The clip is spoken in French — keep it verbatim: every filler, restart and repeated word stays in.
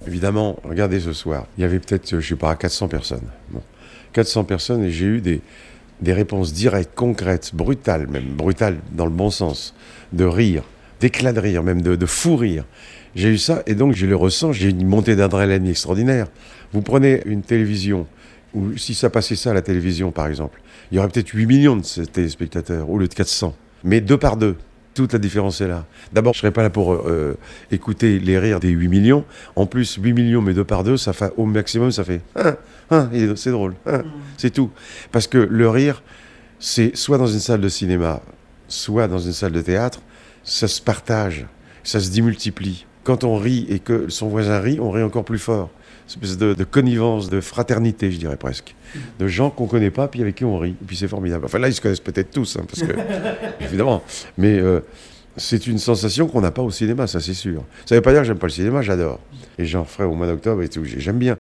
Évidemment, regardez ce soir, il y avait peut-être, je sais pas, quatre cents personnes. Bon. quatre cents personnes et j'ai eu des, des réponses directes, concrètes, brutales même, brutales dans le bon sens, de rire, d'éclat de rire, même de, de fou rire. J'ai eu ça et donc je le ressens, j'ai une montée d'adrénaline extraordinaire. Vous prenez une télévision, ou si ça passait ça à la télévision par exemple, il y aurait peut-être huit millions de téléspectateurs au lieu de quatre cents, mais deux par deux. Toute la différence est là. D'abord, je ne serais pas là pour euh, écouter les rires des huit millions. En plus, huit millions, mais deux par deux, ça fait, au maximum, ça fait ah, ah, c'est drôle, ah, mmh. C'est tout. Parce que le rire, c'est soit dans une salle de cinéma, soit dans une salle de théâtre, ça se partage, ça se démultiplie. Quand on rit et que son voisin rit, on rit encore plus fort. Une espèce de, de connivence, de fraternité, je dirais presque. De gens qu'on ne connaît pas, puis avec qui on rit. Et puis c'est formidable. Enfin là, ils se connaissent peut-être tous, hein, parce que, évidemment. Mais euh, c'est une sensation qu'on n'a pas au cinéma, ça c'est sûr. Ça ne veut pas dire que j'aime pas le cinéma, j'adore. Et j'en ferai au mois d'octobre et tout, j'aime bien.